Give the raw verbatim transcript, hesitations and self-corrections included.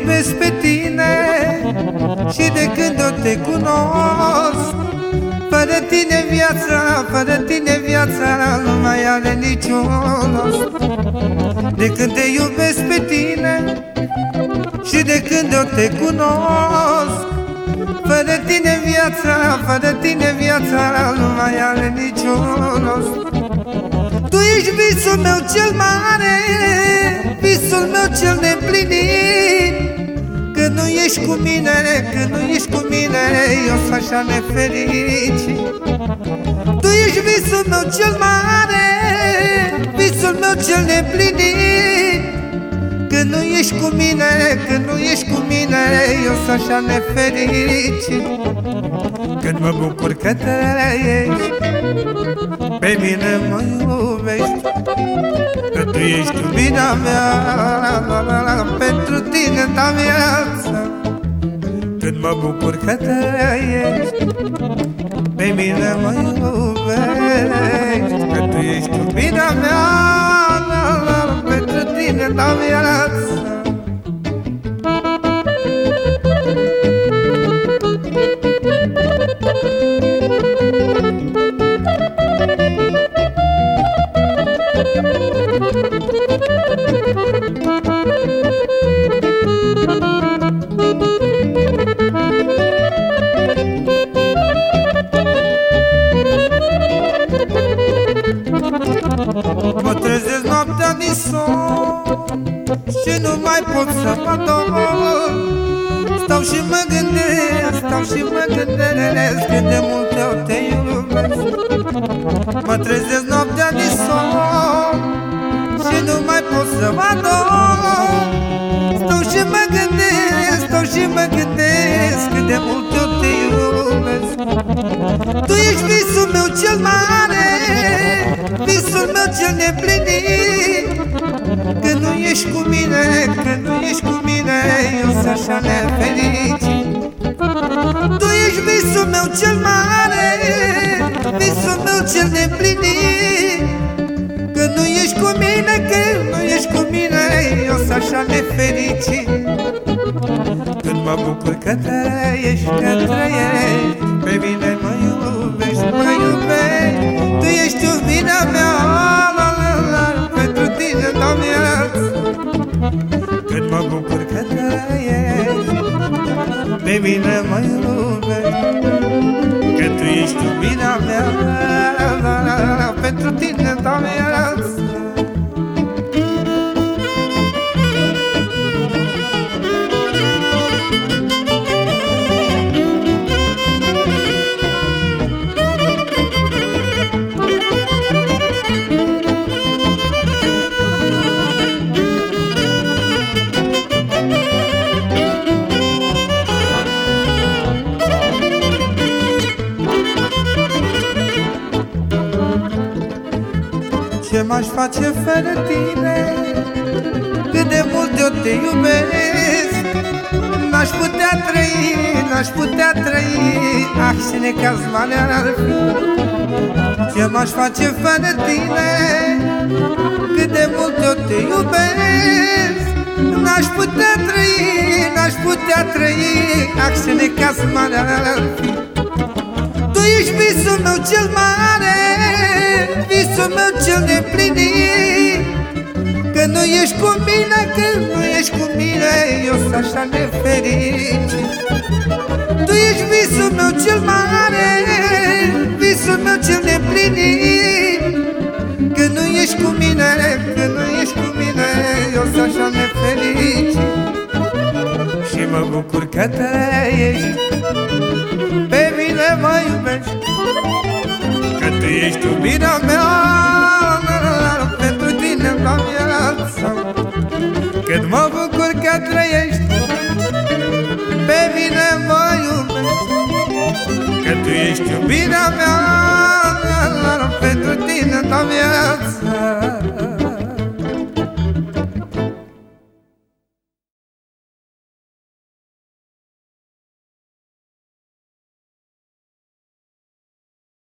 iubesc pe tine și de când o te cunosc. Fără tine viața, fără tine viața nu mai are niciun rost. De când te iubesc pe tine și de când o te cunosc. Fără tine viața, fără tine viața nu mai are niciun rost. Tu ești visul meu cel mare, visul meu cel neplinit. Când nu ești cu mine, când nu ești cu mine, eu sunt așa nefericit. Tu ești visul meu cel mare, visul meu cel neplinit. Când nu ești cu mine, când nu ești cu mine, eu sunt așa nefericit. Când mă bucur că trăiești, pe mine mă iubești, că tu ești iubirea mea, pentru tine dau viața. Când mă bucur că trăiești, pe mine mă iubești, că tu ești iubirea mea, pentru tine dau viața. Mă trezesc noaptea din somn și nu mai pot să mă dorm. Stau și mă gândesc, stau și mă gândesc cât de mult eu te iubesc. Mă trezesc noaptea din somn și nu mai pot să mă dorm. Stau și mă gândesc, stau și mă gândesc cât de mult eu te iubesc. Tu ești visul meu cel mare, visul meu cel neplinit. Când nu ești cu mine, când nu ești cu mine, eu sunt așa nefericit. Tu ești visul meu cel mare, visul meu cel neplinit. Când nu ești cu mine, când nu ești cu mine, eu sunt așa nefericit. Când mă bucur că trăiești, că trăiești, pe mine mă iubești, mă iubești. Tu ești iubirea mea, la la la, pentru tine dau viața. Când mă bucur că trăiești, pe mine mă iubești, că tu ești iubirea mea, la la la, pentru tine dau viața. Ce m-aș face fără tine, cât de mult eu te iubesc. N-aș putea trăi, n-aș putea trăi, ah, și necaz mare ar fi. Ce m-aș face fără tine, cât de mult eu te iubesc. N-aș putea trăi, n-aș putea trăi, ah, și necaz mare ar fi. Tu ești visul meu cel mare, visul meu cel neplinit. Când nu ești cu mine, când nu ești cu mine, eu sunt așa nefericit. Tu ești visul meu cel mare, visul meu cel neplinit. Când nu ești cu mine, când nu ești cu mine, eu sunt așa nefericit. Și mă bucur că trăiești, pe mine mă iubești, că tu ești iubirea mea, pentru tine dau viața. Când mă bucur că trăiești, pe mine mă iubești, că tu ești iubirea mea, pentru tine dau viața.